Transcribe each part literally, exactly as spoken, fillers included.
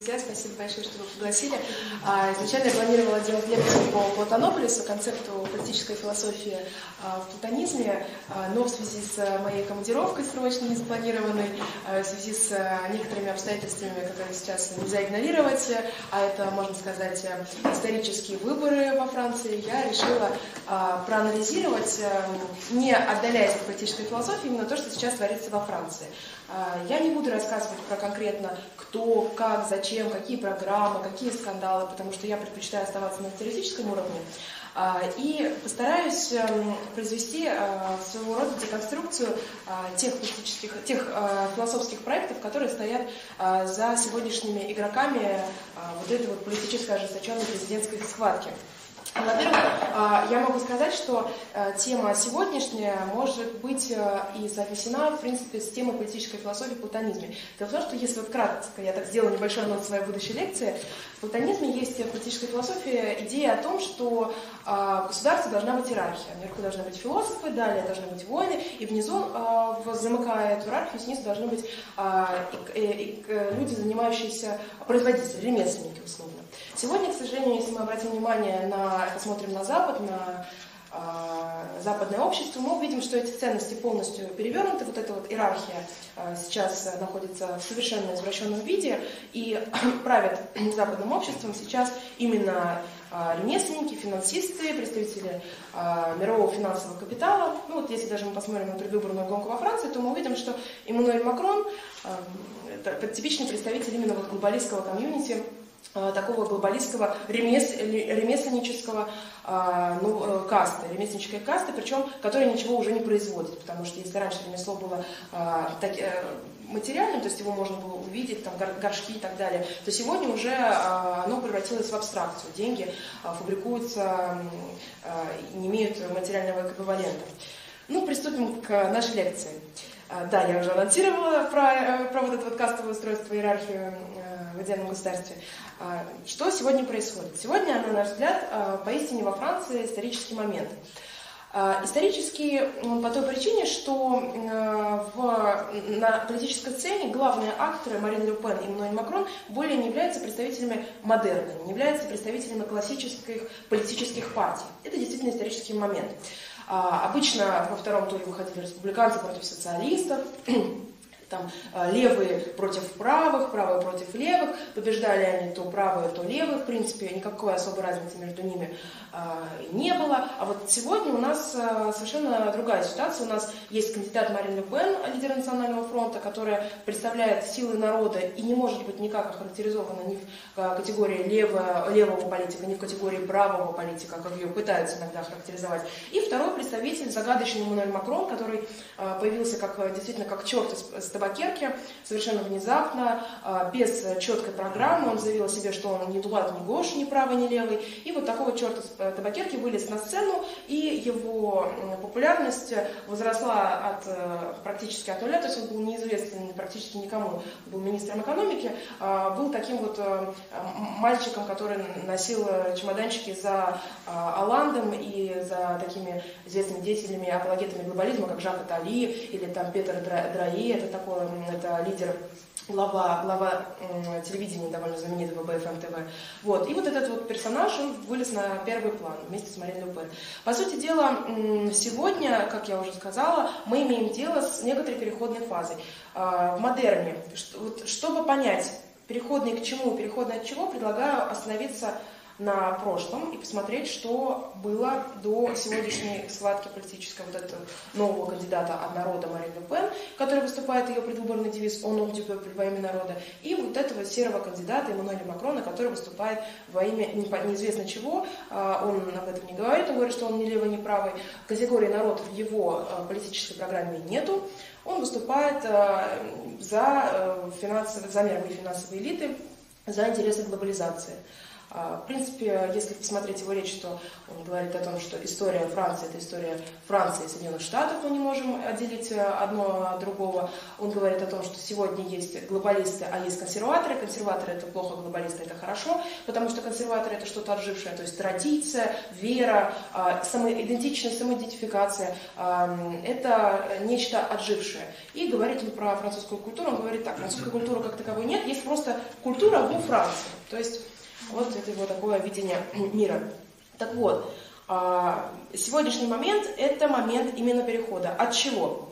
Друзья, спасибо большое, что вы пригласили. Изначально я планировала делать лекцию по Платонополису, концепту политической философии в платонизме, но в связи с моей командировкой срочно не запланированной, в связи с некоторыми обстоятельствами, которые сейчас нельзя игнорировать, а это, можно сказать, исторические выборы во Франции, я решила проанализировать, не отдаляясь от политической философии, именно то, что сейчас творится во Франции. Я не буду рассказывать про конкретно кто, как, зачем, какие программы, какие скандалы, потому что я предпочитаю оставаться на теоретическом уровне. И постараюсь произвести своего рода деконструкцию тех политических, тех философских проектов, которые стоят за сегодняшними игроками вот этой вот политической ожесточенной президентской схватки. Во-первых, я могу сказать, что тема сегодняшняя может быть и соотнесена, в принципе, с темой политической философии в платонизме. Дело в том, что если вот кратко, я так сделаю небольшой анонс своей будущей лекции, в платонизме есть в политической философии идея о том, что в государстве должна быть иерархия. Наверху должны быть философы, далее должны быть воины, и внизу, замыкая эту иерархию, снизу должны быть люди, занимающиеся производителями, ремесленники, условно. Сегодня, к сожалению, если мы обратим внимание на, посмотрим на Запад, на э, западное общество, мы увидим, что эти ценности полностью перевернуты. Вот эта вот иерархия э, сейчас находится в совершенно извращенном виде, и правят западным обществом сейчас именно э, ремесленники, финансисты, представители э, мирового финансового капитала. Ну вот если даже мы посмотрим на предвыборную гонку во Франции, то мы увидим, что Эммануэль Макрон э, это типичный представитель именно вот глобалистского комьюнити, такого глобалистского ремес, ремесленнического ну, касты, ремесленнической касты, причем которая ничего уже не производит, потому что если раньше ремесло было так, материальным, то есть его можно было увидеть, там, горшки и так далее, то сегодня уже оно превратилось в абстракцию. Деньги фабрикуются, не имеют материального эквивалента. Ну, приступим к нашей лекции. Да, я уже анонсировала про, про вот это вот кастовое устройство, иерархию в идеальном государстве. Что сегодня происходит? Сегодня, на наш взгляд, поистине во Франции исторический момент. Исторический по той причине, что в, на политической сцене главные акторы Марин Ле Пен и Эммануэль Макрон более не являются представителями модерна, не являются представителями классических политических партий. Это действительно исторический момент. Обычно во втором туре выходили республиканцы против социалистов, там, левые против правых, правые против левых, побеждали они то правые, то левые, в принципе, никакой особой разницы между ними э, не было. А вот сегодня у нас э, совершенно другая ситуация. У нас есть кандидат Марин Ле Пен, лидер Национального фронта, которая представляет силы народа и не может быть никак охарактеризована ни в э, категории левого, левого политика, ни в категории правого политика, как ее пытаются иногда охарактеризовать. И второй представитель, загадочный Эммануэль Макрон, который э, появился как, действительно как черт из табакерки, совершенно внезапно, без четкой программы. Он заявил о себе, что он ни дулат, ни гош, ни правый, ни левый. И вот такого черта из табакерки вылез на сцену, и его популярность возросла от, практически от нуля, то есть он был неизвестен практически никому, был министром экономики, был таким вот мальчиком, который носил чемоданчики за Оландом и за такими известными деятелями, апологетами глобализма, как Жак Аттали или там Петр Драи, это такой это лидер, глава, глава э, телевидения довольно знаменитого Бэ Эф Эм Тэ Вэ. Вот. И вот этот вот персонаж, он вылез на первый план вместе с Марин Ле Пен. По сути дела, сегодня, как я уже сказала, мы имеем дело с некоторой переходной фазой. Э, в модерне, что, вот, чтобы понять, переходный к чему, переходный от чего, предлагаю остановиться на прошлом и посмотреть, что было до сегодняшней схватки политической вот этого нового кандидата от народа Марин Ле Пен, который выступает ее предвыборный девиз «Au nom du peuple», во имя народа, и вот этого серого кандидата Эммануэля Макрона, который выступает во имя неизвестно чего. Он об этом не говорит, он говорит, что он ни левый, ни правый. Категории народ в его политической программе нету. Он выступает за, финансовые, за мировые финансовые элиты, за интересы глобализации. В принципе, если посмотреть его речь, то он говорит о том, что история Франции – это история Франции и Соединенных Штатов, мы не можем отделить одно от другого. Он говорит о том, что сегодня есть глобалисты, а есть консерваторы. Консерваторы – это плохо, глобалисты – это хорошо, потому что консерваторы – это что-то отжившее, то есть традиция, вера, самоидентичность, самоидентификация – это нечто отжившее. И говорит он про французскую культуру, он говорит так: французской культуры как таковой нет, есть просто культура во Франции. То есть вот это его такое видение мира. Так вот, сегодняшний момент – это момент именно перехода. От чего?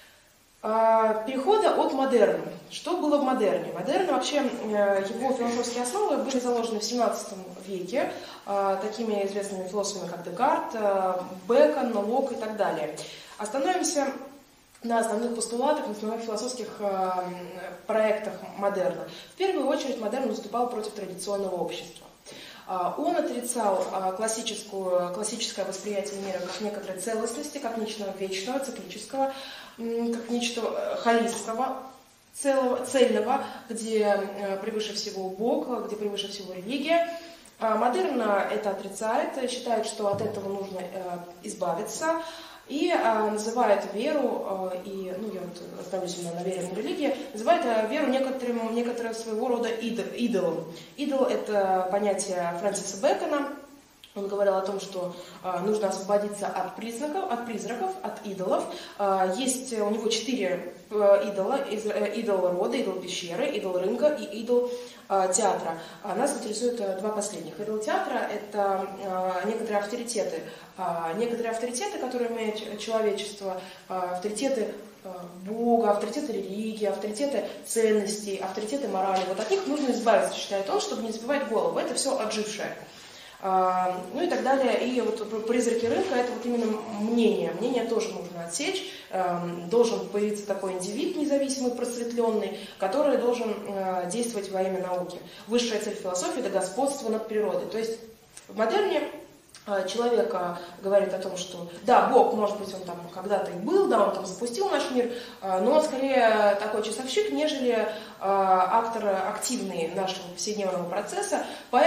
Перехода от модерна. Что было в модерне? Модерн, вообще, его философские основы были заложены в семнадцатом веке такими известными философами, как Декарт, Бэкон, Лок и так далее. Остановимся на основных постулатах, на основных философских э, проектах модерна. В первую очередь модерн выступал против традиционного общества. Э, он отрицал э, классическую, классическое восприятие мира как некоторой целостности, как нечто вечного, циклического, э, как нечто холистного, целого, цельного, где э, превыше всего Бог, где превыше всего религия. Э, модерн это отрицает, считает, что от этого нужно э, избавиться. И а, называет веру, а, и, ну, я вот остановлюсь именно на вере в религии, называет а, веру некоторым, некоторым своего рода идол, идолом. Идол – это понятие Фрэнсиса Бэкона. Он говорил о том, что а, нужно освободиться от признаков, от призраков, от идолов. А, есть у него четыре а, идола: из, а, идол рода, идол пещеры, идол рынка и идол а, театра. А, нас интересуют а, два последних. Идол театра – это а, некоторые авторитеты. А, некоторые авторитеты, которые имеет человечество, а, авторитеты а, Бога, авторитеты религии, авторитеты ценностей, авторитеты морали. Вот от них нужно избавиться, считает он, чтобы не забивать голову. Это все отжившее. Ну и так далее. И вот призраки рынка – это вот именно мнение. Мнение тоже нужно отсечь. Должен появиться такой индивид независимый, просветленный, который должен действовать во имя науки. Высшая цель философии – это господство над природой. То есть в модерне человек говорит о том, что да, Бог, может быть, он там когда-то и был, да, он там запустил наш мир, но он скорее такой часовщик, нежели актор активный нашего повседневного процесса,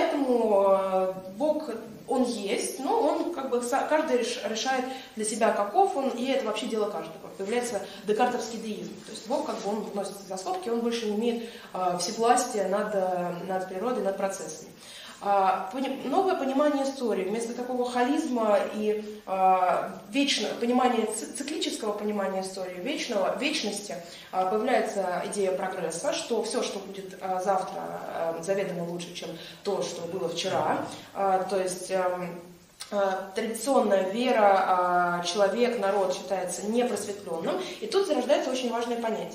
поэтому Бог, он есть, но он как бы каждый решает для себя, каков он, и это вообще дело каждого. Появляется декартовский деизм, то есть Бог как бы он вносится за скобки, он больше не имеет всевластия над, над природой, над процессами. Новое понимание истории. Вместо такого холизма и э, вечного понимания, циклического понимания истории, вечного, вечности, э, появляется идея прогресса, что все, что будет э, завтра, э, заведомо лучше, чем то, что было вчера. Э, то есть э, э, традиционная вера, э, человек, народ считается непросветленным. И тут зарождается очень важное понятие.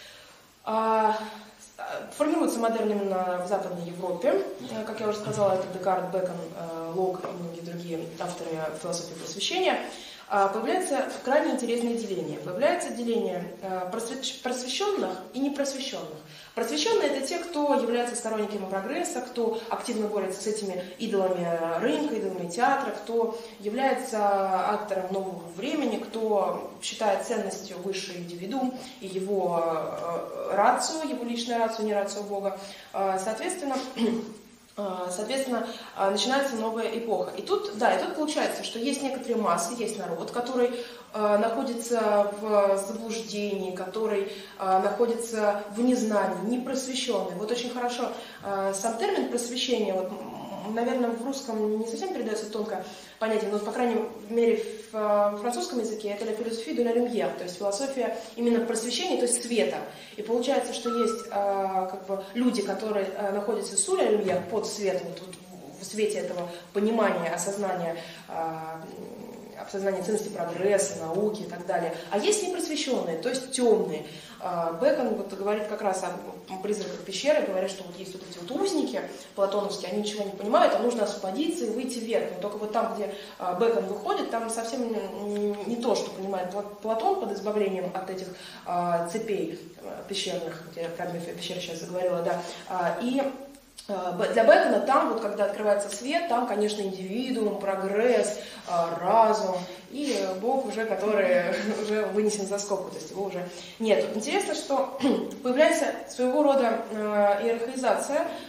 Э, Формируется модерн именно в Западной Европе. Как я уже сказала, это Декарт, Бэкон, Лок и многие другие авторы философии просвещения. Появляется крайне интересное деление. Появляется деление просвещенных и непросвещенных. Просвещенные – это те, кто является сторонниками прогресса, кто активно борется с этими идолами рынка, идолами театра, кто является актором нового времени, кто считает ценностью высший индивидуум и его рацию, его личную рацию, не рацию Бога. Соответственно, Соответственно, начинается новая эпоха. И тут, да, и тут получается, что есть некоторые массы, есть народ, который э, находится в заблуждении, который э, находится в незнании, непросвещенный. Вот очень хорошо э, сам термин просвещение, вот, наверное, в русском не совсем передается тонко понятие, но, по крайней мере, в французском языке это la philosophie de la lumière, то есть философия именно просвещения, то есть света. И получается, что есть э, как бы люди, которые э, находятся sous la lumière, под светом, тут в свете этого понимания, осознания, э, осознания ценности прогресса, науки и так далее. А есть непросвещенные, то есть темные. Бэкон вот говорит как раз о призраках пещеры, говорит, что вот есть вот эти вот узники платоновские, они ничего не понимают, а нужно освободиться и выйти вверх. Но только вот там, где Бэкон выходит, там совсем не то, что понимает Платон под избавлением от этих цепей пещерных, я про пещеры сейчас заговорила, да, и для Бэкона там, вот когда открывается свет, там, конечно, индивидуум, прогресс, разум и Бог уже, который уже вынесен за скобку, то есть его уже нет. Интересно, что появляется своего рода иерархизация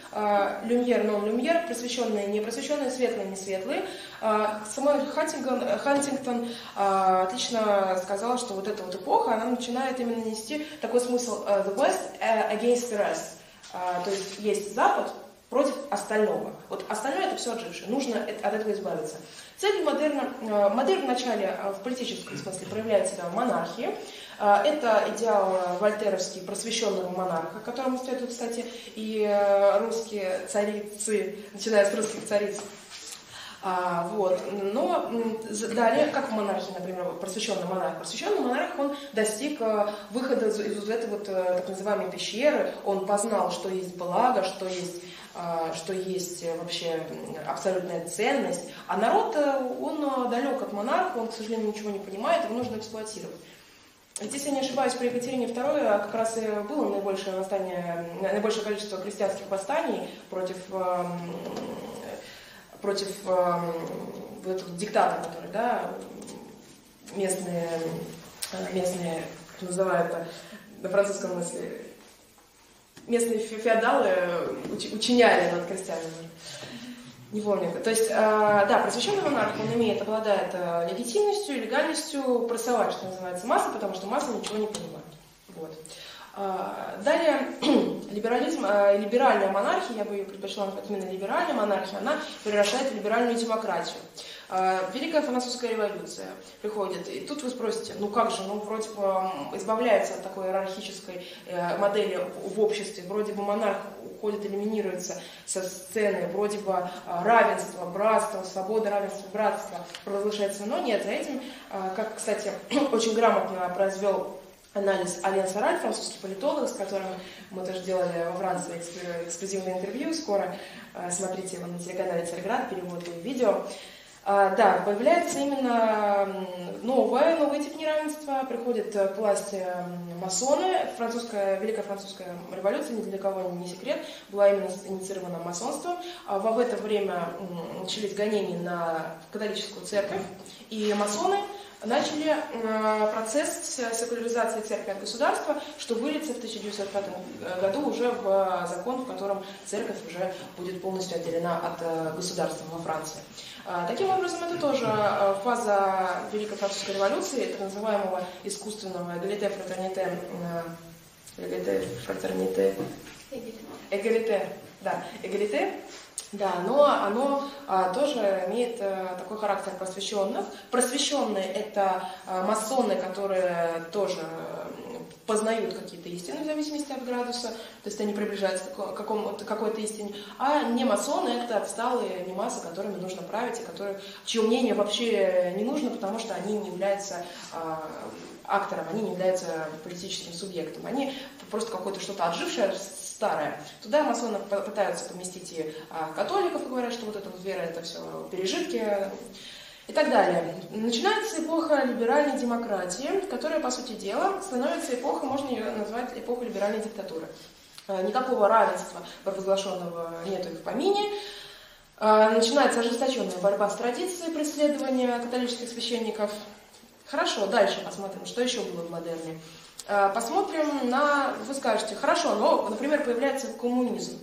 люмьер, нон-люмьер, просвещенные, не просвещенные, светлые, не светлые. Самуэль Хантингтон, Хантингтон отлично сказал, что вот эта вот эпоха, она начинает именно нести такой смысл the West against the rest. То есть есть Запад против остального. Вот остальное это все отжившее, нужно от этого избавиться. Цель модерна, модерн вначале в политическом смысле проявляет себя в монархии. Это идеал вольтеровский просвещенного монарха, которому следуют, кстати, и русские царицы, начиная с русских цариц. А, вот. Но далее, как в монархии, например, просвещенный монарх. Просвещенный монарх, он достиг выхода из, из вот этой вот так называемой пещеры, он познал, что есть благо, что есть, что есть вообще абсолютная ценность. А народ, он далек от монарха, он, к сожалению, ничего не понимает, его нужно эксплуатировать. Ведь, если я не ошибаюсь, при Екатерине второй как раз и было наибольшее восстание, наибольшее количество крестьянских восстаний против против э, этого диктата, который, да, местные, местные, как называют это на французском мысле, местные феодалы уч, учиняли над крестьянами. Не помню. То есть, э, да, просвещенный монарх, он имеет, обладает э, легитимностью, легальностью прессовать, что называется, массы, потому что массы ничего не понимают. Вот. Далее, либерализм, либеральная монархия, я бы ее предпочла назвать именно либеральная монархия, она превращает в либеральную демократию. Великая французская революция приходит, и тут вы спросите, ну как же, ну вроде бы избавляется от такой иерархической модели в обществе, вроде бы монарх уходит, элиминируется со сцены, вроде бы равенство, братство, свобода, равенство, братство провозглашается, но нет, за этим, как, кстати, очень грамотно произвел анализ Ален Сораль, французский политолог, с которым мы тоже делали во Франции эксклюзивное интервью. Скоро смотрите его на телеканале Царьград, перевод и видео. Да, появляется именно новое, новый тип неравенства. Приходят к власти масоны. Французская, Великая французская революция, ни для кого не секрет, была именно инициирована масонством. В это время начались гонения на католическую церковь, и масоны начали процесс секуляризации церкви от государства, что выльется в тысяча девятьсот пятом году уже в закон, в котором церковь уже будет полностью отделена от государства во Франции. Таким образом, это тоже фаза Великой французской революции, так называемого искусственного эгалите, фратерните, эгалите, фратерните, эгалите, да, эгалите. Да, но оно а, тоже имеет а, такой характер просвещенных. Просвещенные – это а, масоны, которые тоже познают какие-то истины в зависимости от градуса, то есть они приближаются к какому-то, какой-то истине. А не масоны – это отсталые немасы, которыми нужно править, и которые, чье мнение вообще не нужно, потому что они не являются а, актором, они не являются политическим субъектом. Они просто какое-то что-то отжившее, старое. Туда масоны пытаются поместить и а, католиков, и говорят, что вот эта вот вера – это все пережитки и так далее. Начинается эпоха либеральной демократии, которая, по сути дела, становится эпохой, можно ее назвать эпохой либеральной диктатуры. А, никакого равенства провозглашенного нету и в помине. А, начинается ожесточенная борьба с традицией преследования католических священников. Хорошо, дальше посмотрим, что еще было в модерне. Посмотрим на... Вы скажете, хорошо, но, например, появляется коммунизм.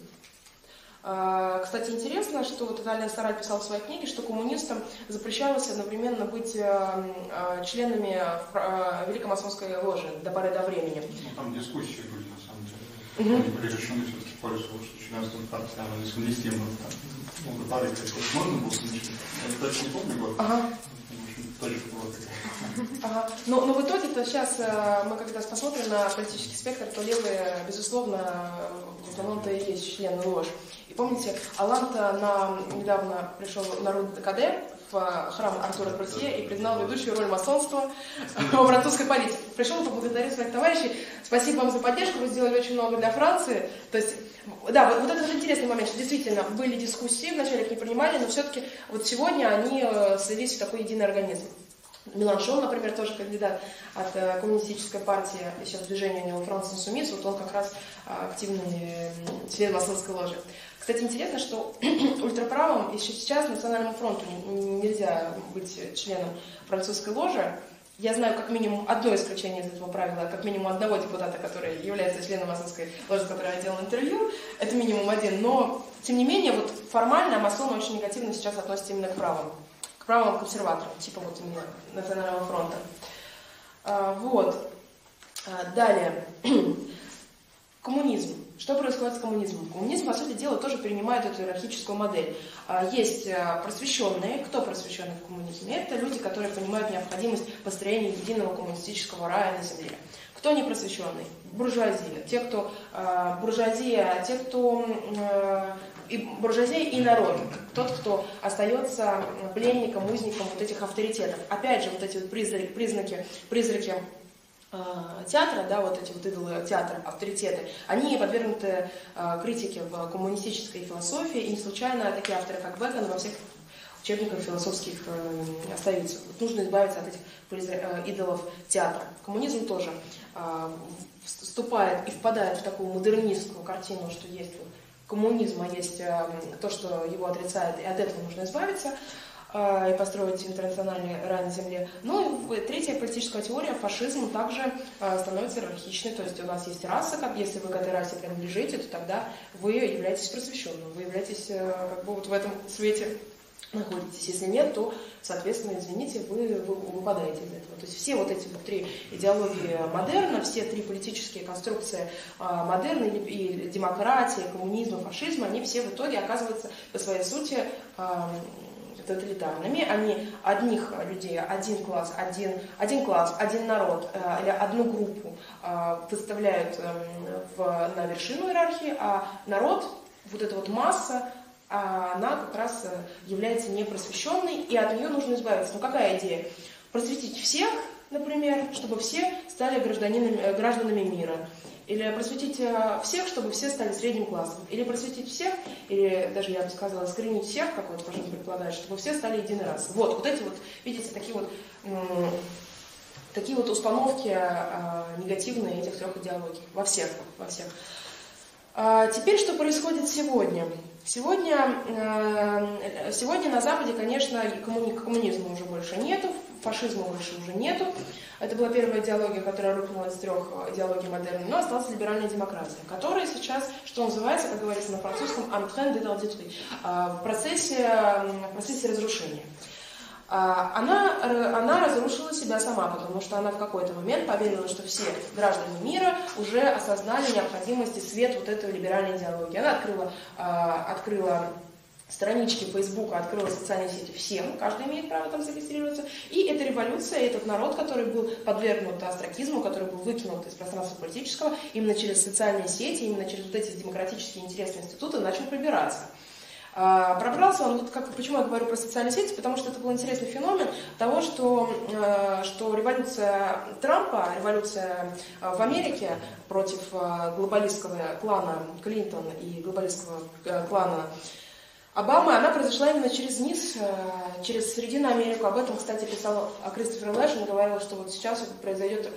Кстати, интересно, что вот Ален Сораль писал в своей книге, что коммунистам запрещалось одновременно быть членами Великомасонской ложи до поры до времени. Ну, там дискуссии были, на самом деле. Они были решены все-таки в пользу, что членство в партии, оно несовместимо. Ну, до поры как можно было смешать. Я точно не помню год. Ага. Точка была такая. Ага. Но, но в итоге-то сейчас мы когда посмотрим на политический спектр, то левые, безусловно, в основном-то и есть члены ложь. И помните, Алан-то на, недавно пришел на Ру де Каде в храм Артура Крутье и признал ведущую роль масонства во французской политике. Пришел поблагодарить своих товарищей. Спасибо вам за поддержку, вы сделали очень много для Франции. То есть, да, вот, вот это вот интересный момент, что действительно были дискуссии, вначале их не принимали, но все-таки вот сегодня они слились в такой единый организм. Меланшон, например, тоже кандидат от э, коммунистической партии, сейчас движение у него Франс Инсумис, вот он как раз э, активный член масонской ложи. Кстати, интересно, что ультраправым еще сейчас Национальному фронту нельзя быть членом французской ложи, Я знаю как минимум одно исключение из этого правила, как минимум одного депутата, который является членом масонской ложи, с которой я делала интервью. Это минимум один. Но, тем не менее, вот формально масоны очень негативно сейчас относятся именно к правым. К правым консерваторам, типа вот именно Национального фронта. А, вот. А, далее. Коммунизм. Что происходит с коммунизмом? Коммунизм, по сути дела, тоже перенимает эту иерархическую модель. Есть просвещенные. Кто просвещенные в коммунизме? Это люди, которые понимают необходимость построения единого коммунистического рая на земле. Кто не просвещенный? Буржуазия. Те, кто э, буржуазия, те, кто э, и буржуазия и народ. Тот, кто остается пленником, узником вот этих авторитетов. Опять же, вот эти вот призраки, признаки, призраки театра, да, вот эти вот идолы театра, авторитеты, они подвергнуты э, критике в коммунистической философии, и не случайно такие авторы, как Бекон, во всех учебниках философских э, остаются. Вот нужно избавиться от этих э, идолов театра. Коммунизм тоже э, вступает и впадает в такую модернистскую картину, что есть вот коммунизм, а есть э, то, что его отрицает, и от этого нужно избавиться и построить интернациональный рай на земле. Ну и третья политическая теория, фашизм, также становится иерархичной. То есть у нас есть раса, как если вы к этой расе принадлежите, то тогда вы являетесь просвещенным, вы являетесь как бы вот в этом свете находитесь. Если нет, то, соответственно, извините, вы, вы выпадаете из этого. То есть все вот эти вот три идеологии модерна, все три политические конструкции модерна, и демократия, коммунизм, фашизм, они все в итоге оказываются по своей сути тоталитарными. Они одних людей, один класс, один, один класс, один народ э, или одну группу э, выставляют э, в, на вершину иерархии, а народ, вот эта вот масса, э, она как раз является непросвещенной, и от нее нужно избавиться. Ну какая идея? Просветить всех, например, чтобы все стали гражданинами, гражданами мира. Или просветить всех, чтобы все стали средним классом. Или просветить всех, или даже, я бы сказала, искоренить всех, как вот фашизм предполагает, чтобы все стали единой расой. Вот, вот эти вот, видите, такие вот, м- такие вот установки э, негативные этих трех идеологий. Во всех, во всех. А теперь, что происходит сегодня? Сегодня, э, сегодня на Западе, конечно, коммуни- коммунизма уже больше нету, фашизма больше уже нету. Это была первая идеология, которая рухнула из трех идеологий модерна, но осталась либеральная демократия, которая сейчас, что называется, как говорится на французском, en train d'être détruite, в процессе, в процессе разрушения. Она, она разрушила себя сама, потому что она в какой-то момент поверила, что все граждане мира уже осознали необходимость и свет вот этой либеральной идеологии. Она открыла, открыла странички Фейсбука, открыла социальные сети всем, каждый имеет право там зарегистрироваться. И эта революция, этот народ, который был подвергнут остракизму, который был выкинут из пространства политического, именно через социальные сети, именно через вот эти демократические интересные институты начал пробираться. А, пробрался он, вот как, почему я говорю про социальные сети, потому что это был интересный феномен того, что, э, что революция Трампа, революция в Америке против глобалистского клана Клинтон и глобалистского клана Обама, она произошла именно через низ, через Срединную Америку. Об этом, кстати, писал Кристофер Лэш. Он говорил, что вот сейчас произойдет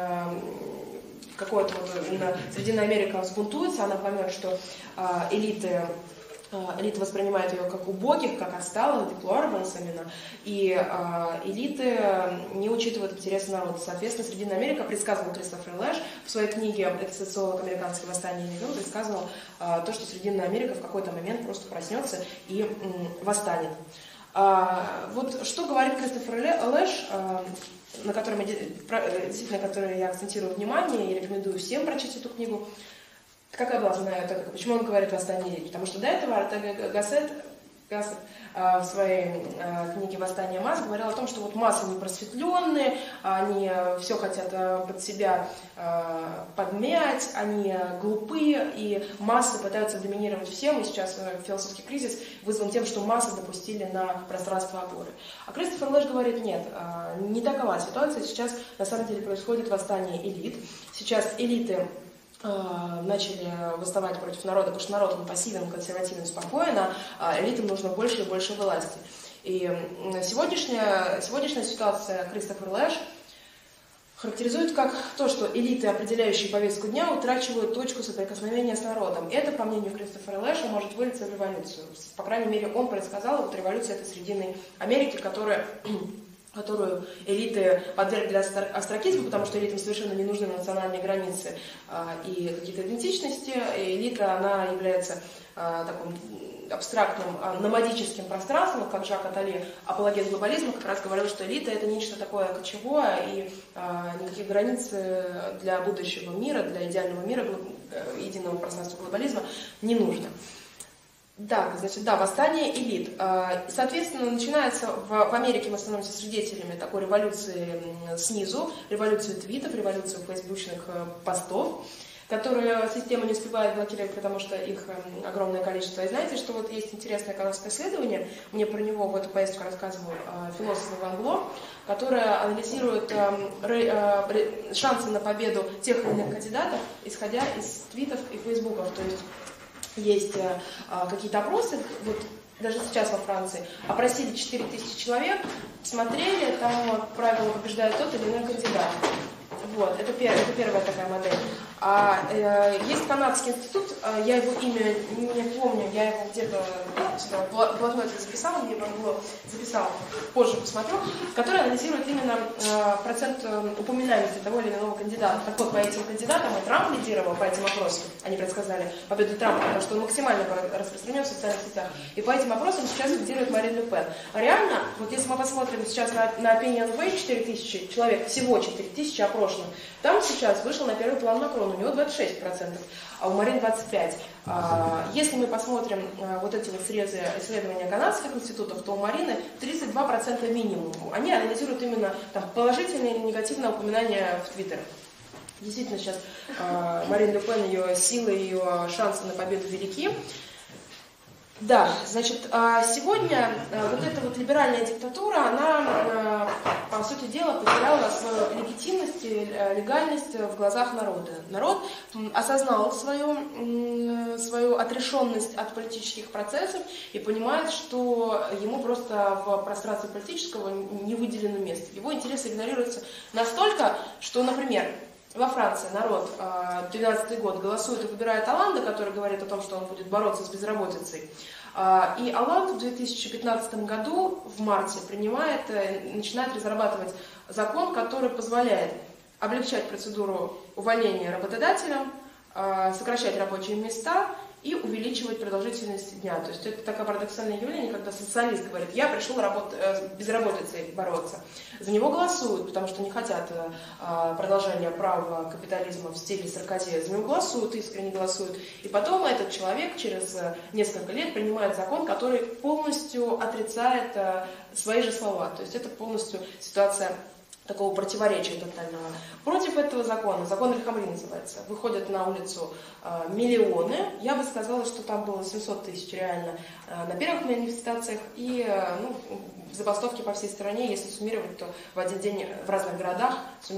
какое-то вот именно Срединная Америка взбунтуется, она поймет, что элиты Элита воспринимает ее как убогих, как отсталых, deplorables именно, и э, элиты не учитывают интересы народа. Соответственно, Срединная Америка, предсказывал Кристофер Лэш в своей книге «Это социолог американское восстание и мигрантов», предсказывал э, то, что Срединная Америка в какой-то момент просто проснется и э, восстанет. Э, вот что говорит Кристофер Лэш, э, на котором, действительно, на который я акцентирую внимание и рекомендую всем прочесть эту книгу. Какая была основная тактика? Почему он говорит «восстание элит»? Потому что до этого Ортега Гассет, Гассет в своей книге «Восстание масс» говорил о том, что вот массы непросветленные, они все хотят под себя подмять, они глупые, и массы пытаются доминировать всем, и сейчас философский кризис вызван тем, что массы допустили на пространство опоры. А Кристофер Лэш говорит, нет, не такова ситуация, сейчас на самом деле происходит восстание элит, сейчас элиты начали восставать против народа, потому что народ он пассивен, консервативен, спокоен, а элитам нужно больше и больше власти. И сегодняшняя, сегодняшняя ситуация Кристофер Лэш характеризует как то, что элиты, определяющие повестку дня, утрачивают точку соприкосновения с народом. Это, по мнению Кристофера Лэша, может вылиться в революцию. По крайней мере, он предсказал, вот революция этой Срединной Америки, которая которую элиты подвергли остракизму, потому что элитам совершенно не нужны национальные границы и какие-то идентичности. И элита, она является таким абстрактным, номадическим пространством, как Жак Аттали, апологет глобализма, как раз говорил, что элита — это нечто такое кочевое, и никаких границ для будущего мира, для идеального мира, единого пространства глобализма не нужно. Да, значит, да, восстание элит. Соответственно, начинается в, в Америке, мы становимся свидетелями такой революции снизу, революции твитов, революции фейсбучных постов, которые система не успевает блокировать, потому что их огромное количество. И знаете, что вот есть интересное канадское исследование, мне про него в эту поездку рассказывал философ Иван Гло, которое анализирует шансы на победу тех или иных кандидатов, исходя из твитов и фейсбуков. То есть есть а, какие-то опросы, вот даже сейчас во Франции, опросили четыре тысячи человек, смотрели, там, как правило, побеждает тот или иной кандидат. Вот, это, пер, это первая такая модель. А, э, есть канадский институт, э, я его имя не помню, я его где-то в блокноте записала, мне было записал, позже посмотрю, который анализирует именно э, процент э, упоминаемости того или иного кандидата. Так вот, по этим кандидатам и Трамп лидировал по этим опросам, они предсказали победу Трампа, потому что он максимально распространен в социальных сетях. И по этим опросам сейчас лидирует Марин Ле Пен. А реально, вот если мы посмотрим сейчас на, на Opinion Way, четыре тысячи человек, всего четыре тысячи опрошенных, там сейчас вышел на первый план Макрон, у него двадцать шесть процентов, а у Марин двадцать пять процентов. Если мы посмотрим вот эти вот срезы исследования канадских институтов, то у Марины тридцать два процента минимум. Они анализируют именно там, положительное или негативное упоминание в Твиттере. Действительно, сейчас Марин Ле Пен, ее силы, ее шансы на победу велики. Да, значит, сегодня вот эта вот либеральная диктатура, она, по сути дела, потеряла свою легитимность и легальность в глазах народа. Народ осознал свою, свою отрешенность от политических процессов и понимает, что ему просто в пространстве политического не выделено место. Его интересы игнорируются настолько, что, например, во Франции народ в двенадцатый год голосует и выбирает Олланда, который говорит о том, что он будет бороться с безработицей. И Олланд в две тысячи пятнадцатом году, в марте, принимает, начинает разрабатывать закон, который позволяет облегчать процедуру увольнения работодателям, сокращать рабочие места и увеличивать продолжительность дня. То есть это такое парадоксальное явление, когда социалист говорит: я пришел работ... с безработицей бороться. За него голосуют, потому что не хотят продолжения права капитализма в стиле Саркози. За него голосуют, искренне голосуют. И потом этот человек через несколько лет принимает закон, который полностью отрицает свои же слова. То есть это полностью ситуация такого противоречия тотального. Против этого закона, закон Эль-Хамри называется, выходят на улицу э, миллионы, я бы сказала, что там было семьсот тысяч реально э, на первых манифестациях, и э, ну, забастовки по всей стране, если суммировать, то в один день в разных городах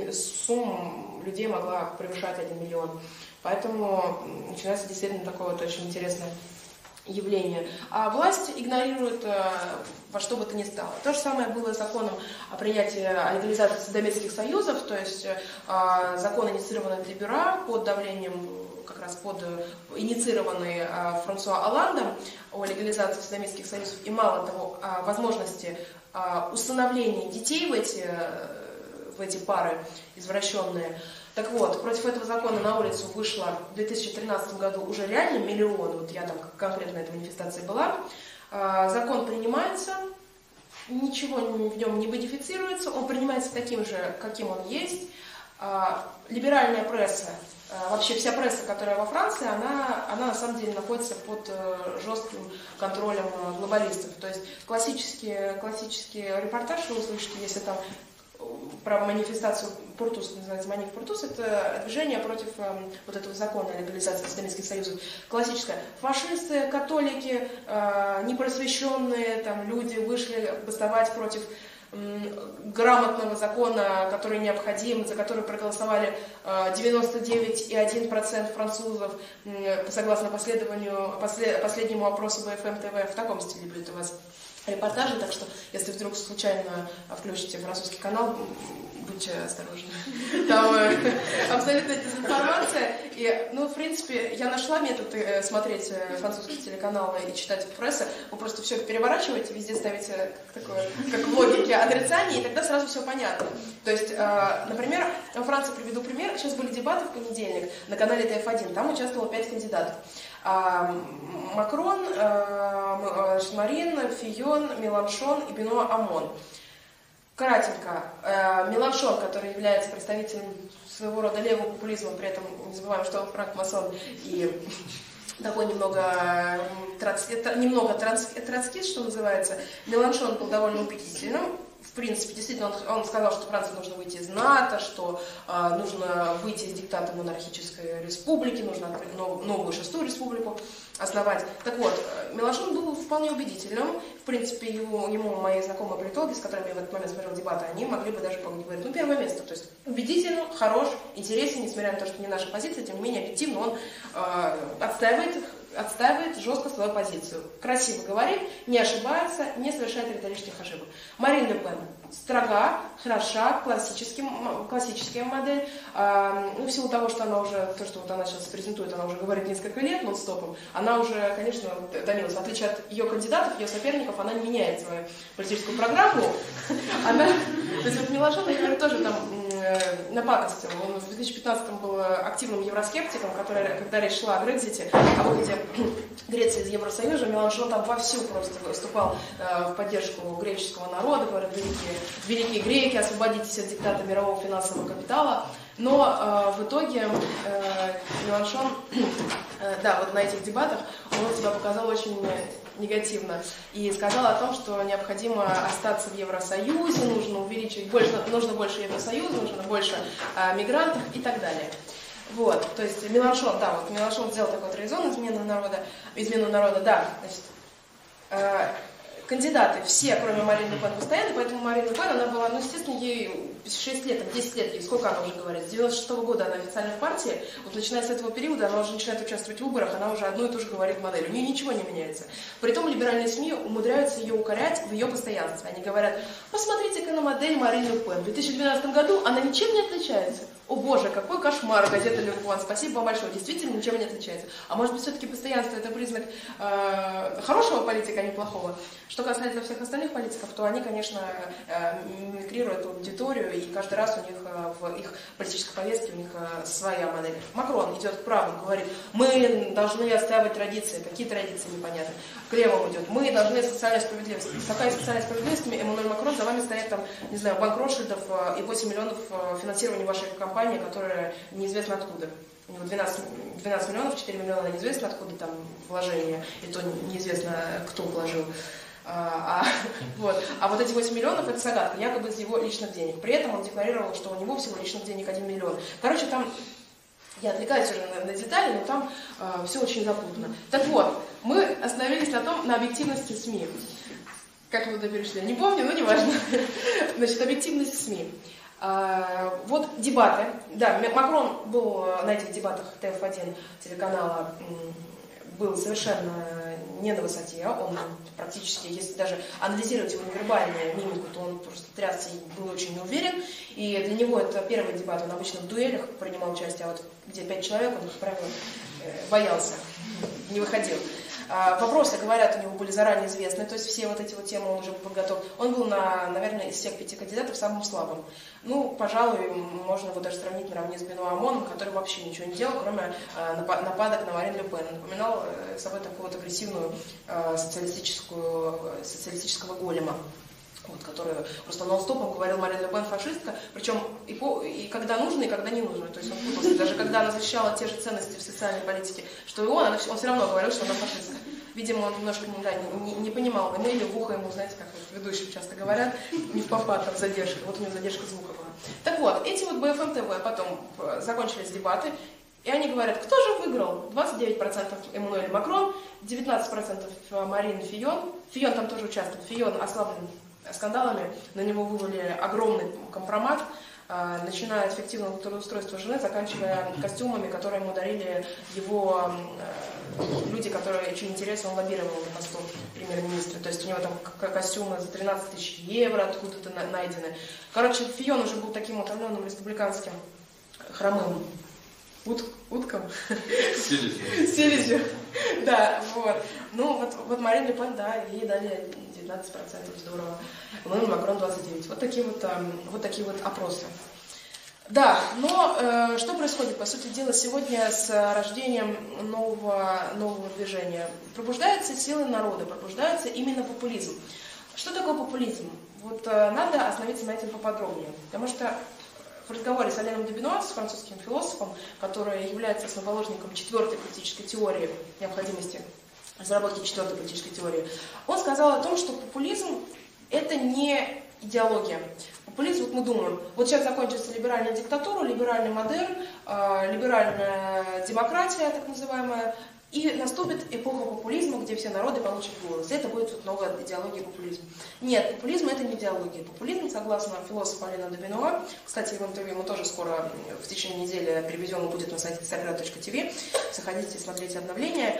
сумма людей могла превышать один миллион. Поэтому начинается действительно такое вот очень интересное явление. А власть игнорирует э, во что бы то ни стало. То же самое было с законом о принятии о легализации садомитских союзов, то есть э, закон, инициированный от Либера под давлением, как раз под инициированный э, Франсуа Олландом о легализации садомитских союзов, и мало того, э, возможности э, установления детей в эти, э, в эти пары извращенные. Так вот, против этого закона на улицу вышло в две тысячи тринадцатом году уже реально миллион, вот я там конкретно на этой манифестации была. Закон принимается, ничего в нем не модифицируется, он принимается таким же, каким он есть. Либеральная пресса, вообще вся пресса, которая во Франции, она, она на самом деле находится под жестким контролем глобалистов. То есть классический, классический репортаж вы услышите, если там про манифестацию Пуртус, называется Маниф Пуртус, это движение против э, вот этого закона о легализации садомитских союзов. Классическое. Фашисты, католики, э, непросвещенные там, люди вышли бастовать против э, грамотного закона, который необходим, за который проголосовали э, девяносто девять целых один десятых процента французов, э, согласно последованию, послед, последнему опросу бэ эф эм тэ вэ. В таком стиле будет у вас репортажи, так что, если вдруг случайно включите французский канал, будьте осторожны. Там э, абсолютная дезинформация. И, ну, в принципе, я нашла метод э, смотреть э, французские телеканалы и читать прессу. Вы просто все это переворачиваете, везде ставите как, такое, как в логике отрицание, и тогда сразу все понятно. То есть, например, во Франции приведу пример. Сейчас были дебаты в понедельник на канале Т Ф один. Там участвовало пять кандидатов. Макрон, Марин, Фийон, Меланшон и Бенуа Амон. Кратенько. Меланшон, который является представителем своего рода левого популизма, при этом не забываем, что он франк-масон и такой немного, троцки, немного троцкист, что называется. Меланшон был довольно убедительным. В принципе, действительно, он, он сказал, что Франции нужно выйти из НАТО, что э, нужно выйти из диктата монархической республики, нужно открыть нов, новую шестую республику основать. Так вот, Меланшон был вполне убедительным. В принципе, его, ему мои знакомые политологи, с которыми я в этот момент смотрел дебаты, они могли бы даже говорить, ну, первое место. То есть убедительно, хорош, интересен, несмотря на то, что не наша позиция, тем не менее, объективно он э, отстаивает их, отстаивает жестко свою позицию. Красиво говорит, не ошибается, не совершает риторических ошибок. Марин Ле Пен строга, хороша, классическая модель. Э, ну, в силу того, что она уже, то, что вот она сейчас презентует, она уже говорит несколько лет нон-стопом, она уже, конечно, томилась. В отличие от ее кандидатов, ее соперников, она не меняет свою политическую программу. Она, то есть вот Меланшон, например, тоже там напакостил. Он в две тысячи пятнадцатом был активным евроскептиком, который, когда речь шла о Брексите, о выходе Греции из Евросоюза, Меланшон там вовсю просто выступал э, в поддержку греческого народа, говорит, великие, великие греки, освободитесь от диктата мирового финансового капитала. Но э, в итоге э, Меланшон, э, да, вот на этих дебатах он себя показал очень негативно и сказал о том, что необходимо остаться в Евросоюзе, нужно увеличить, больше, нужно больше Евросоюза, нужно больше э, мигрантов и так далее. Вот, то есть Меланшон, да, вот Меланшон сделал такой традицион измену народа, измену народа, да, значит, э, кандидаты все, кроме Марины Ле Пен, постоянно, поэтому Марина Ле Пен, она была, ну, естественно, ей шесть лет, десять лет, ей, сколько она уже говорит, с девяносто шестого года она официально в партии, вот начиная с этого периода, она уже начинает участвовать в выборах, она уже одну и ту же говорит модель, у нее ничего не меняется. Притом либеральные СМИ умудряются ее укорять в ее постоянстве. Они говорят, посмотрите-ка на модель Марины Ле Пен, в две тысячи двенадцатом году она ничем не отличается. О боже, какой кошмар, газета «Le Point», спасибо вам большое, действительно ничем не отличается. А может быть, все-таки постоянство – это признак э, хорошего политика, а не плохого. Что касается всех остальных политиков, то они, конечно, э, мимикрируют аудиторию, и каждый раз у них э, в их политической повестке у них э, своя модель. Макрон идет к правым, говорит, мы должны отстаивать традиции, какие традиции, непонятно. К левым идет, мы должны социальную справедливость. Какая социальная справедливость? Эммануэль Макрон, за вами стоят там, не знаю, банк Ротшильдов э, и восемь миллионов э, финансирования вашей компании, которая неизвестно откуда. У него двенадцать, двенадцать миллионов, четыре миллиона неизвестно откуда там вложения, и то неизвестно, кто вложил. А, а, вот. а вот эти восемь миллионов это загадка, якобы из его личных денег. При этом он декларировал, что у него всего личных денег один миллион. Короче, там, я отвлекаюсь уже на, на детали, но там э, все очень запутано. Так вот, мы остановились на том, на объективности СМИ. Как мы туда перешли? Не помню, но неважно. Значит, объективность СМИ. А, вот дебаты. Да, Макрон был на этих дебатах Т Ф один телеканала, был совершенно не на высоте. Он практически, если даже анализировать его невербальную мимику, то он просто трясся и был очень неуверен. И для него это первый дебат, он обычно в дуэлях принимал участие, а вот где пять человек, он, как правило, боялся, не выходил. Вопросы, говорят, у него были заранее известны, то есть все вот эти вот темы он уже подготовил. Он был, на, наверное, из всех пяти кандидатов самым слабым. Ну, пожалуй, можно его даже сравнить наравне с Бенуа Амоном, который вообще ничего не делал, кроме нападок на Марин Ле Пен. Он напоминал собой такую вот агрессивную социалистическую, социалистического голема. Вот, которую просто нон-стопом говорил Марин Ле Пен фашистка, причем и, по, и когда нужно, и когда не нужно. То есть он путался. Даже когда она защищала те же ценности в социальной политике, что и он, она, он все равно говорил, что она фашистка. Видимо, он немножко да, не, не понимал, мы или в ухо ему, знаете, как вот ведущие часто говорят, не в попад, там задержка. Вот у него задержка звука была. Так вот, эти вот Б Ф М Т В потом закончились дебаты, и они говорят, кто же выиграл? двадцать девять процентов Эммануэль Макрон, девятнадцать процентов Марин Фийон. Фийон там тоже участвует. Фийон ослаблен скандалами, на него вывели огромный компромат, начиная от фиктивного трудоустройства жены, заканчивая костюмами, которые ему дарили его люди, которые очень интересно, он лоббировал на посту премьер-министра. То есть у него там костюмы за тринадцать тысяч евро откуда-то найдены. Короче, Фийон уже был таким утомленным республиканским хромым ут, утком. Силищем. Да, вот. Ну, вот, вот Марин Ле Пен, да, ей дали девятнадцать процентов, здорово. Эммануэль Макрон двадцать девять процентов. Вот такие вот, вот такие вот опросы. Да, но э, что происходит, по сути дела, сегодня с рождением нового, нового движения? Пробуждаются силы народа, пробуждается именно популизм. Что такое популизм? Вот э, надо остановиться на этом поподробнее, потому что в разговоре с Аленом де Бенуа, с французским философом, который является основоположником четвертой политической теории, необходимости разработки четвертой политической теории, он сказал о том, что популизм – это не идеология. Популизм, вот мы думаем, вот сейчас закончится либеральная диктатура, либеральный модерн, э, либеральная демократия, так называемая, и наступит эпоха популизма, где все народы получат голос. Это будет вот новая идеология популизма. Нет, популизм это не идеология. Популизм, согласно философу Алену де Бенуа, кстати, его интервью мы тоже скоро в течение недели переведем, будет на сайте царьград точка ти ви. Заходите, смотрите обновления.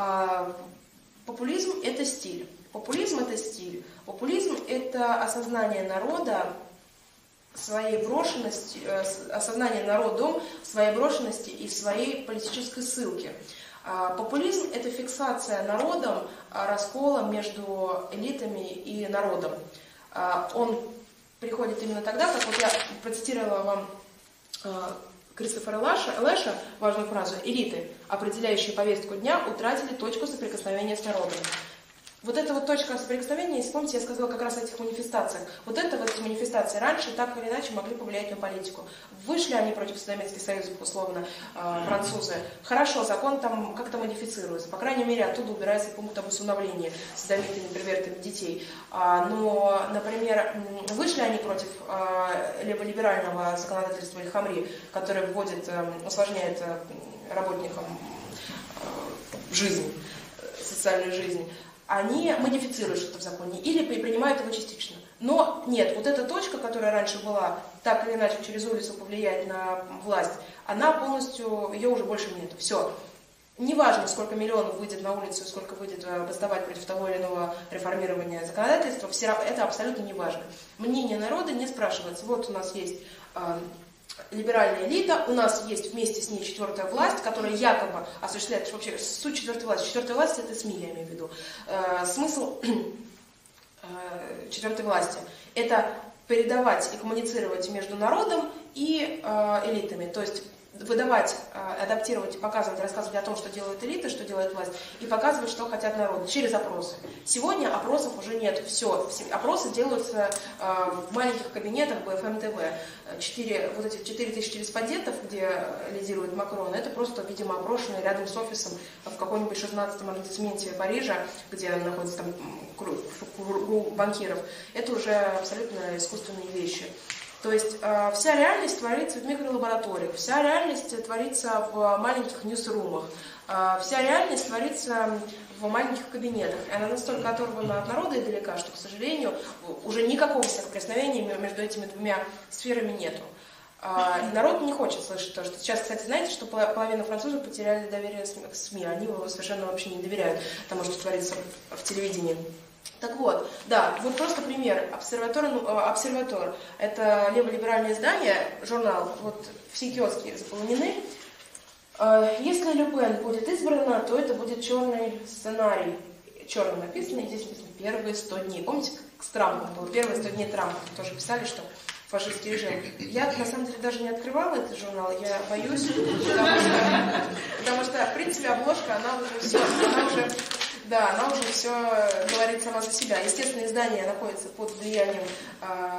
Популизм это стиль. Популизм это стиль. Популизм это осознание народа своей брошенности, осознание народом своей брошенности и своей политической ссылки. Популизм – это фиксация народом раскола между элитами и народом. Он приходит именно тогда, как вот я процитировала вам Кристофера Лэша, важную фразу: «Элиты, определяющие повестку дня, утратили точку соприкосновения с народом». Вот эта вот точка соприкосновения, если помните, я сказала как раз о этих манифестациях. Вот это вот эти манифестации раньше так или иначе могли повлиять на политику. Вышли они против Советского Союза, условно, э, французы. Хорошо, закон там как-то модифицируется. По крайней мере, оттуда убирается пункт об усыновлении садомитами, первертами детей. А, но, например, вышли они против э, либерального законодательства Эль-Хамри, которое вводит, э, усложняет э, работникам э, жизнь, социальную жизнь. Они модифицируют что-то в законе или принимают его частично. Но нет, вот эта точка, которая раньше была, так или иначе через улицу повлиять на власть, она полностью, ее уже больше нет. Все. Неважно, сколько миллионов выйдет на улицу, сколько выйдет бастовать против того или иного реформирования законодательства, все равно, это абсолютно не важно. Мнение народа не спрашивается. Вот у нас есть э, либеральная элита, у нас есть вместе с ней четвертая власть, которая якобы осуществляет вообще суть четвертой власти. Четвертая власть это СМИ, я имею в виду. Э, смысл э, четвертой власти это передавать и коммуницировать между народом и э, элитами. То есть выдавать, адаптировать, показывать, рассказывать о том, что делают элиты, что делает власть, и показывать, что хотят народы, через опросы. Сегодня опросов уже нет. Все. Опросы делаются в маленьких кабинетах бэ эф эм тэ вэ. Четыре, вот эти четыре тысячи респондентов, где лидирует Макрон, это просто, видимо, опрошенные рядом с офисом в каком-нибудь шестнадцатом аррondissементе Парижа, где находится там круг банкиров. Это уже абсолютно искусственные вещи. То есть э, вся реальность творится в микролабораториях, вся реальность творится в маленьких ньюсрумах, э, вся реальность творится в маленьких кабинетах. И она настолько оторвана от народа и далека, что, к сожалению, уже никакого соприкосновения между этими двумя сферами нету. Э, народ не хочет слышать то, что сейчас, кстати, знаете, что половина французов потеряли доверие к СМИ, они его совершенно вообще не доверяют тому, что творится в телевидении. Так вот, да, вот просто пример. Обсерватор, обсерватор это леволиберальное издание, журнал, вот все киоски заполнены. Если Ле Пен будет избрана, то это будет черный сценарий. Черным написано, и здесь написано «Первые сто дней». Помните, как с Трампом было? Первые сто дней Трампа. Тоже писали, что фашистский режим. Я, на самом деле, даже не открывала этот журнал, я боюсь, потому что, потому что в принципе, обложка, она уже все, она уже... Да, она уже все говорит сама за себя. Естественно, издание находится под влиянием, э,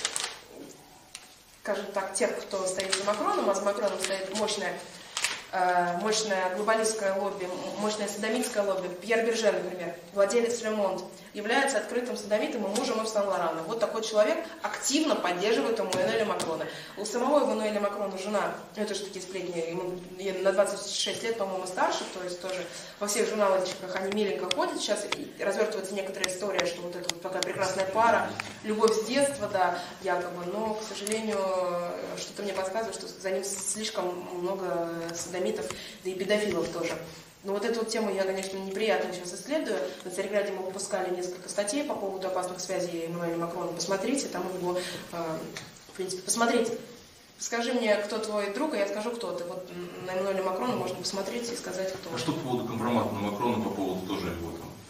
скажем так, тех, кто стоит за Макроном, а за Макроном стоит мощная, э, мощная глобалистское лобби, мощное садомитское лобби. Пьер Берже, например, владелец Ле Монд, является открытым садомитом и мужем Ив Сен-Лорана. Вот такой человек активно поддерживает Эммануэля Макрона. У самого Эммануэля Макрона жена, ну это же такие сплетни, ему на двадцать шесть лет, по-моему, старше, то есть тоже во всех журналочках они миленько ходят. Сейчас развертывается некоторая история, что вот это вот такая прекрасная пара, любовь с детства, да, якобы, но, к сожалению, что-то мне подсказывает, что за ним слишком много садомитов, да и педофилов тоже. Но вот эту вот тему я, конечно, неприятно сейчас исследую. На Царьграде мы выпускали несколько статей по поводу опасных связей Эммануэля Макрона. Посмотрите, там у него, в принципе, посмотрите. Скажи мне, кто твой друг, а я скажу, кто ты. Вот на Эммануэля Макрона можно посмотреть и сказать, кто. А что по поводу компромата на Макрона, по поводу тоже его там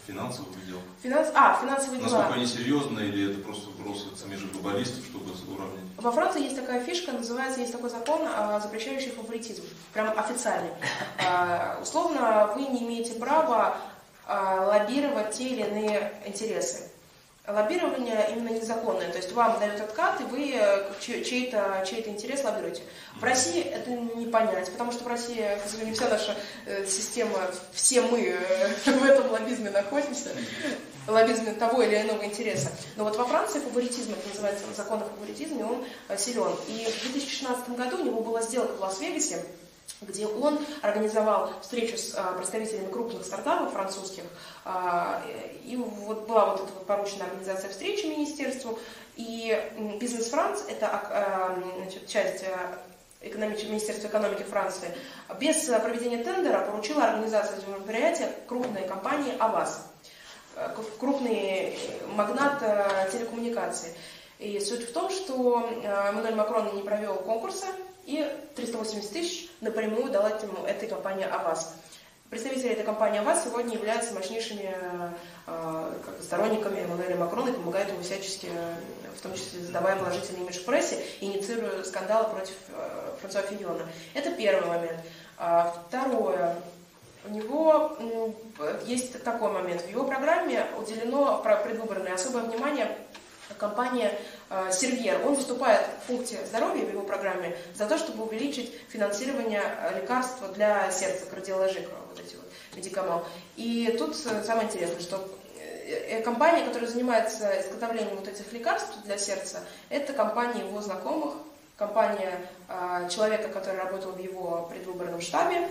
Финансовых дел? Финанс... А, финансовые дела. Насколько они серьезные, или это просто бросаются между глобалистов, чтобы уравнять? Во Франции есть такая фишка, называется, есть такой закон, запрещающий фаворитизм, прям официальный. Условно, вы не имеете права лоббировать те или иные интересы. Лоббирование именно незаконное, то есть вам дают откат, и вы чей-то, чей-то интерес лоббируете. В России это не понять, потому что в России, к сожалению, вся наша система, все мы в этом лоббизме находимся, лоббизме того или иного интереса. Но вот во Франции фаворитизм, это называется закон о фаворитизме, он силен. И в две тысячи шестнадцатом году у него была сделка в Лас-Вегасе, где он организовал встречу с а, представителями крупных стартапов французских. А, и вот была вот эта вот поручена организация встречи министерству. И Бизнес Франс, это а, значит, часть экономики, Министерства экономики Франции, без проведения тендера поручила организацию этого мероприятия крупной компании Авас, крупный магнат телекоммуникаций. И суть в том, что Эммануэль Макрон не провел конкурса, и триста восемьдесят тысяч напрямую дала ему этой компании Авас. Представители этой компании Авас сегодня являются мощнейшими э, сторонниками Эммануэля Макрона и помогают ему всячески, в том числе задавая положительный имидж в прессе, инициируя скандалы против э, Франсуа Фийона. Это первый момент. А, второе. У него э, есть такой момент. В его программе уделено предвыборное особое внимание компания э, Servier. Он выступает в пункте здоровья в его программе за то, чтобы увеличить финансирование лекарств для сердца, кардиоложик, вот эти вот медикаменты. И тут самое интересное, что компания, которая занимается изготовлением вот этих лекарств для сердца, это компания его знакомых, компания э, человека, который работал в его предвыборном штабе.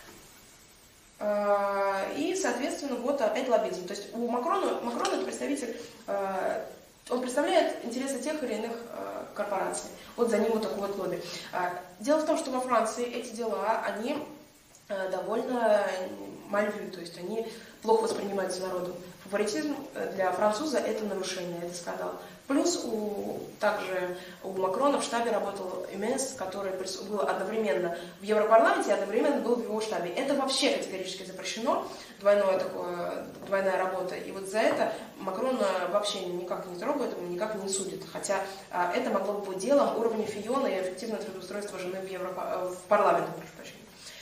Э, и, соответственно, вот это лоббизм. То есть у Макрона, Макрон это представитель, э, он представляет интересы тех или иных э, корпораций. Вот за ним вот такой вот лобби. Э, дело в том, что во Франции эти дела, они э, довольно мальвю, то есть они плохо воспринимаются народом. Фаворитизм для француза это нарушение, это скандал. Плюс у, также у Макрона в штабе работал эм эс, который был одновременно в Европарламенте и одновременно был в его штабе. Это вообще категорически запрещено, двойное такое, двойная работа. И вот за это Макрон вообще никак не трогает, никак не судит. Хотя а, это могло бы быть делом уровня Фийона и эффективного трудоустройства жены в, Европа, в парламент, прошу прощения.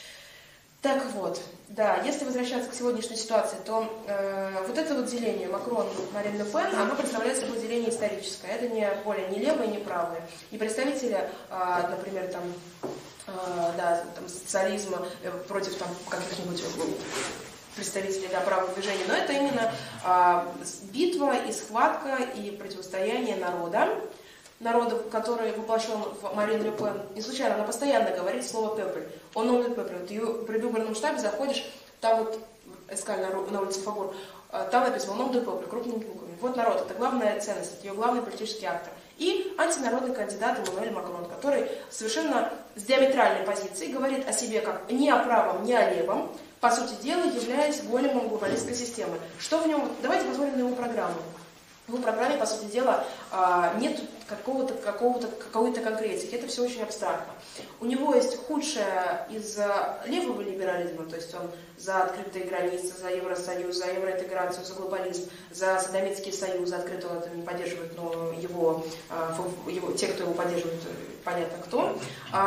Так вот, да, если возвращаться к сегодняшней ситуации, то э, вот это вот деление Макрон-Марин Ле Пен, оно представляет собой деление историческое. Это не более не левое, не правое. И представители, э, например, там, э, да, там, социализма э, против там, каких-нибудь представителей да, правых движений, но это именно э, битва и схватка и противостояние народа. Народу, который воплощен в Марин Ле Пен. Не случайно, она постоянно говорит слово «пепль». Он nom de peuple. Ты в предвыборном штабе заходишь, там вот, эскаль на, на улице Фагур, там написано nom de peuple, крупными буквами. Вот народ, это главная ценность, это ее главный политический актор. И антинародный кандидат Эммануэль Макрон, который совершенно с диаметральной позицией говорит о себе как ни о правом, ни о левом, по сути дела, являясь големом глобалистской системы. Что в нем? Давайте посмотрим на его программу. В его программе, по сути дела, нет какого-то, какого-то, какой-то конкретики. Это все очень абстрактно. У него есть худшее из левого либерализма, то есть он за открытые границы, за Евросоюз, за евроинтеграцию, за глобализм, за садомитские союзы. Открыто он это не поддерживает, но его, его, те, кто его поддерживает, понятно кто.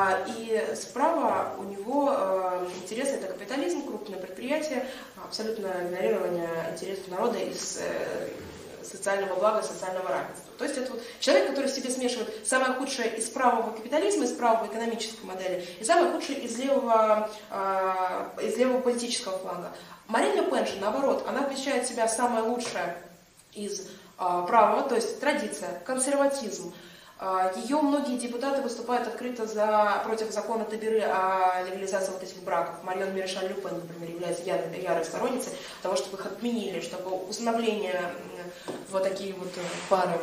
И справа у него интересы это капитализм, крупные предприятия, абсолютно игнорирование интересов народа из социального блага, социального равенства. То есть это вот человек, который в себе смешивает самое худшее из правого капитализма, из правого экономической модели, и самое худшее из левого, э, из левого политического фланга. Марин Ле Пен же, наоборот, она включает в себя самое лучшее из э, правого, то есть традиция, консерватизм. Э, ее многие депутаты выступают открыто за, против закона Табире о легализации вот этих браков. Марион Мирешаль Ле Пен, например, является ярой, ярой сторонницей того, чтобы их отменили, чтобы установление вот такие вот пары,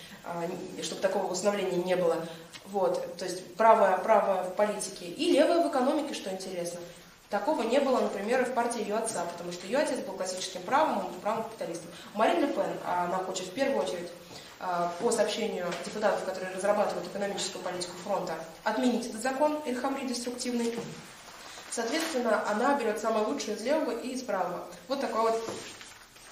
чтобы такого установления не было. Вот, то есть правое, правое в политике и левое в экономике, что интересно. Такого не было, например, в партии ее отца, потому что ее отец был классическим правым, он был правым капиталистом. Марин Ле Пен, она хочет в первую очередь, по сообщению депутатов, которые разрабатывают экономическую политику фронта, отменить этот закон Эль Хамри деструктивный. Соответственно, она берет самое лучшее из левого и из правого. Вот такой вот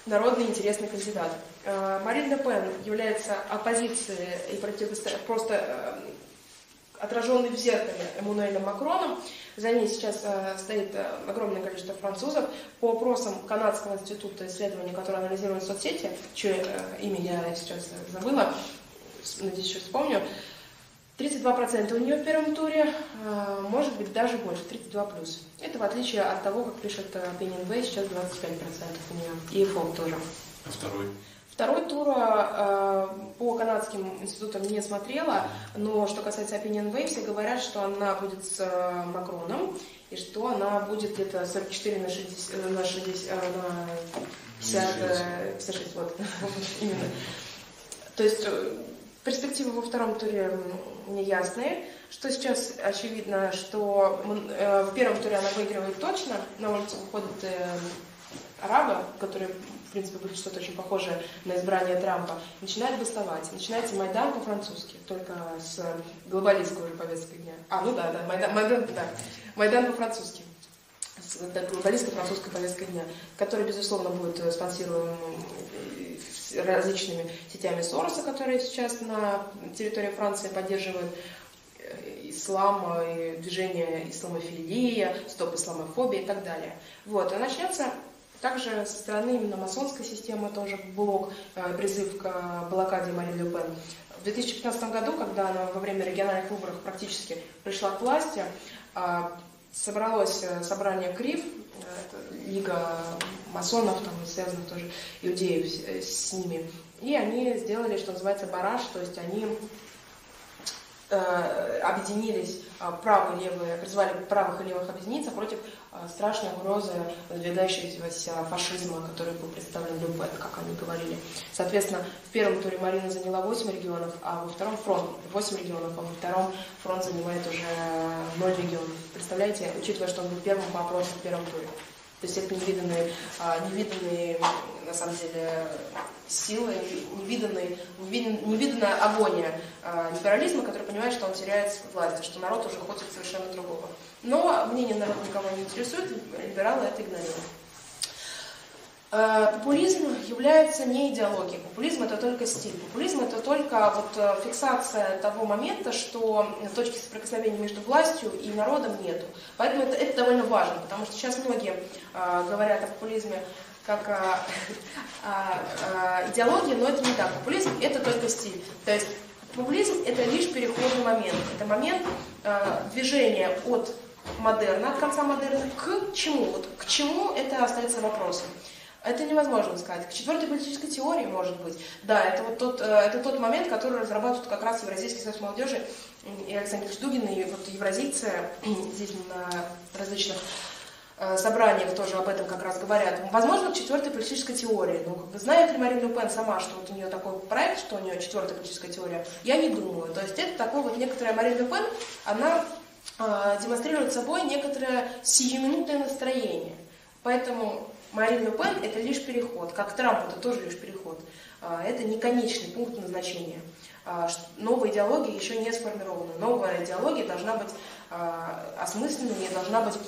народный интересный кандидат. Марин Ле Пен является оппозицией и противостоянием, просто отраженной в зеркале Эммануэлем Макроном. За ней сейчас стоит огромное количество французов. По опросам Канадского института исследований, который анализирует соцсети, чье имя я сейчас забыла, надеюсь, еще вспомню, тридцать два процента у нее в первом туре, может быть даже больше, тридцать два плюс. Это в отличие от того, как пишет Opinionway, сейчас двадцать пять процентов у нее, и Фолк тоже. А второй? Второй тур э, по канадским институтам не смотрела, но что касается Opinionway, все говорят, что она будет с э, Макроном, и что она будет где-то сорок четыре на шестьдесят, на шестьдесят, на пятьдесят, пятьдесят шесть, вот, именно. То есть перспективы во втором туре неясные. Что сейчас очевидно, что э, в первом туре она выигрывает точно, на улицу выходят э, арабы, которые, в принципе, будет что-то очень похожее на избрание Трампа, начинают бастовать. Начинается Майдан по-французски, только с глобалистской уже повесткой дня. А, ну да, да, Майдан, Майдан, да, Майдан по-французски. С да, глобалистской французской повесткой дня, который, безусловно, будет спонсируем различными сетями Сороса, которые сейчас на территории Франции поддерживают ислам, и движение исламофилия, стоп исламофобия и так далее. Вот, и начнется также со стороны именно масонской системы тоже блок, призыв к блокаде Марин Ле Пен. В две тысячи пятнадцатом году, когда она во время региональных выборов практически пришла к власти, собралось собрание КРИФ, лига масонов, там, связанных тоже иудеев с ними, и они сделали, что называется, бараж, то есть они э, объединились, правые и левые, призвали правых и левых объединиться против э, страшной угрозы надвигающегося фашизма, который был представлен Ле Пен, как они говорили. Соответственно, в первом туре Марина заняла восемь регионов, а во втором фронт восемь регионов, а во втором фронт занимает уже ноль регионов. Представляете, учитывая, что он был первым по опросу в первом туре. То есть это невиданные, невиданные, на самом деле, силы, невиданные, невиданная агония либерализма, который понимает, что он теряет власть, что народ уже хочет совершенно другого. Но мнение народа никого не интересует, либералы это игнорируют. Популизм является не идеологией. Популизм это только стиль. Популизм это только вот фиксация того момента, что точки соприкосновения между властью и народом нету. Поэтому это, это довольно важно, потому что сейчас многие э, говорят о популизме как о, о, о идеологии, но это не так. Популизм это только стиль. То есть популизм это лишь переходный момент. Это момент э, движения от модерна, от конца модерна к чему? Вот к чему это остается вопросом. Это невозможно сказать. К четвертой политической теории, может быть. Да, это вот тот, это тот момент, который разрабатывают как раз Евразийский союз молодежи и Александр Дугин, и вот евразийцы здесь на различных собраниях тоже об этом как раз говорят. Возможно, к четвертой политической теории. Но как бы, знает ли Марин Ле Пен сама, что вот у нее такой проект, что у нее четвертая политическая теория, я не думаю. То есть это такой вот некоторая Марин Ле Пен, она э, демонстрирует собой некоторое сиюминутное настроение. Поэтому Марин Ле Пен это лишь переход, как Трамп это тоже лишь переход. Это не конечный пункт назначения. Новая идеология еще не сформирована. Новая идеология должна быть осмысленной, должна быть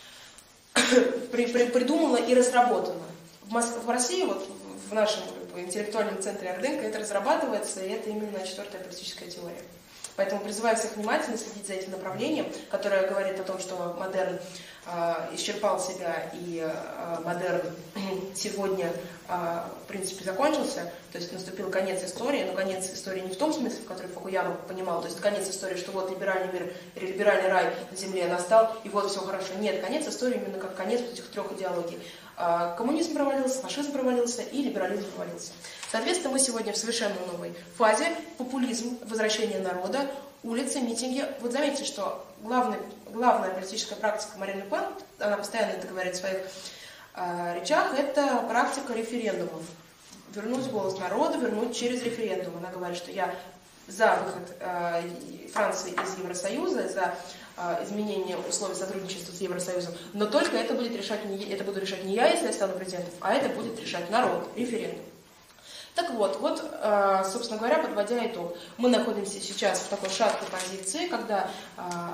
придумана и разработана. В, Москве, в России, вот в нашем интеллектуальном центре Ордынка это разрабатывается, и это именно четвертая политическая теория. Поэтому призываю всех внимательно следить за этим направлением, которое говорит о том, что модерн э, исчерпал себя, и э, модерн сегодня, э, в принципе, закончился, то есть наступил конец истории, но конец истории не в том смысле, в который Фукуяма понимал, то есть конец истории, что вот либеральный мир или либеральный рай на земле настал, и вот все хорошо. Нет, конец истории именно как конец вот этих трех идеологий. Э, коммунизм провалился, фашизм провалился и либерализм провалился. Соответственно, мы сегодня в совершенно новой фазе. Популизм, возвращение народа, улицы, митинги. Вот заметьте, что главный, главная политическая практика Марин Ле Пен, она постоянно это говорит в своих э, речах, это практика референдумов. Вернуть голос народа, вернуть через референдум. Она говорит, что я за выход э, Франции из Евросоюза, за э, изменение условий сотрудничества с Евросоюзом, но только это, будет решать не, это буду решать не я, если я стану президентом, а это будет решать народ, референдум. Так вот, вот, собственно говоря, подводя итог, мы находимся сейчас в такой шаткой позиции, когда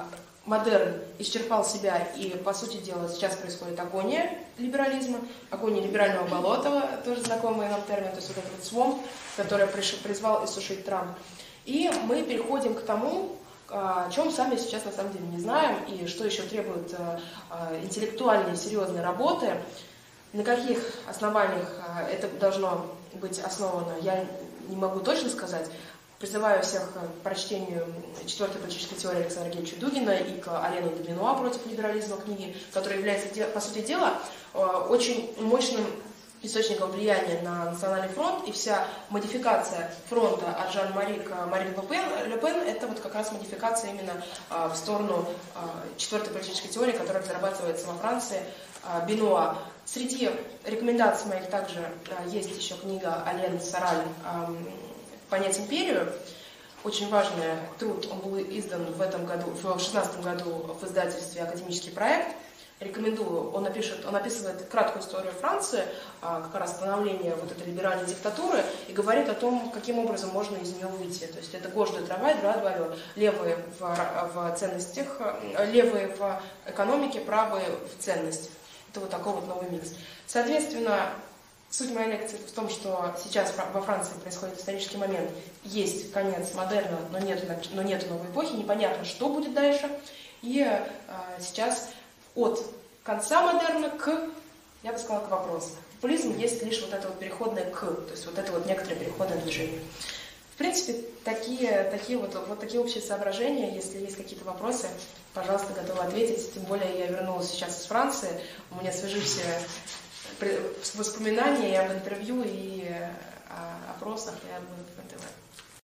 модерн исчерпал себя, и, по сути дела, сейчас происходит агония либерализма, агония либерального болота, тоже знакомый нам термин, то есть вот этот вот свом, который призвал иссушить Трамп. И мы переходим к тому, о чем сами сейчас на самом деле не знаем, и что еще требует интеллектуальной, серьезной работы, на каких основаниях это должно быть основано, я не могу точно сказать. Призываю всех к прочтению четвертой политической теории Александра Германовича Дугина и к Алену де Бенуа «Против либерализма» книги, которая является, по сути дела, очень мощным источником влияния на Национальный фронт, и вся модификация фронта от Жан-Мари к Марин Ле Пен – это вот как раз модификация именно в сторону четвертой политической теории, которая разрабатывается во Франции Бенуа. Среди рекомендаций моих также есть еще книга Ален Сараль «Понять империю». Очень важный труд, он был издан в этом году, в две тысячи шестнадцатом году в издательстве «Академический проект». Рекомендую, он, напишет, он описывает краткую историю Франции, как раз становление вот этой либеральной диктатуры, и говорит о том, каким образом можно из нее выйти. То есть это gauche de travail, droit de valeur, левые в, в ценностях, левые в экономике, правые в ценности. Это вот такой вот новый микс. Соответственно, суть моей лекции в том, что сейчас во Франции происходит исторический момент. Есть конец модерна, но нет, но нет новой эпохи, непонятно, что будет дальше. И э, сейчас от конца модерна к, я бы сказала, к вопросу. Популизм есть лишь вот это вот переходное к, то есть вот это вот некоторое переходное движение. В принципе, такие, такие вот, вот такие общие соображения. Если есть какие-то вопросы, пожалуйста, готова ответить. Тем более я вернулась сейчас из Франции, у меня свежие воспоминания и об интервью, и о опросах, и об эн тэ вэ.